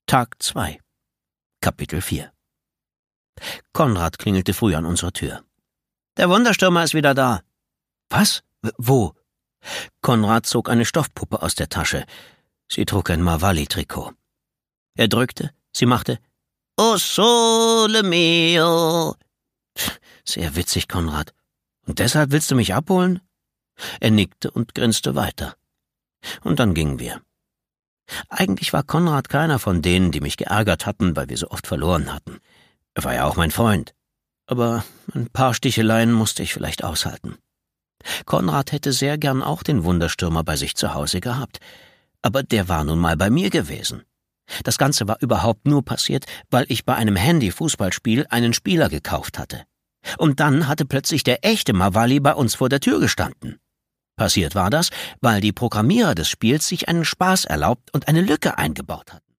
Tag 2. Kapitel 4. Konrad klingelte früh an unserer Tür. »Der Wunderstürmer ist wieder da.« »Was? Wo?« Konrad zog eine Stoffpuppe aus der Tasche. Sie trug ein Marvalli-Trikot. Er drückte, sie machte »O sole mio«. »Sehr witzig, Konrad. Und deshalb willst du mich abholen?« Er nickte und grinste weiter. Und dann gingen wir. Eigentlich war Konrad keiner von denen, die mich geärgert hatten, weil wir so oft verloren hatten. Er war ja auch mein Freund. Aber ein paar Sticheleien musste ich vielleicht aushalten. Konrad hätte sehr gern auch den Wunderstürmer bei sich zu Hause gehabt. Aber der war nun mal bei mir gewesen. Das Ganze war überhaupt nur passiert, weil ich bei einem Handy-Fußballspiel einen Spieler gekauft hatte. Und dann hatte plötzlich der echte Marvalli bei uns vor der Tür gestanden. Passiert war das, weil die Programmierer des Spiels sich einen Spaß erlaubt und eine Lücke eingebaut hatten.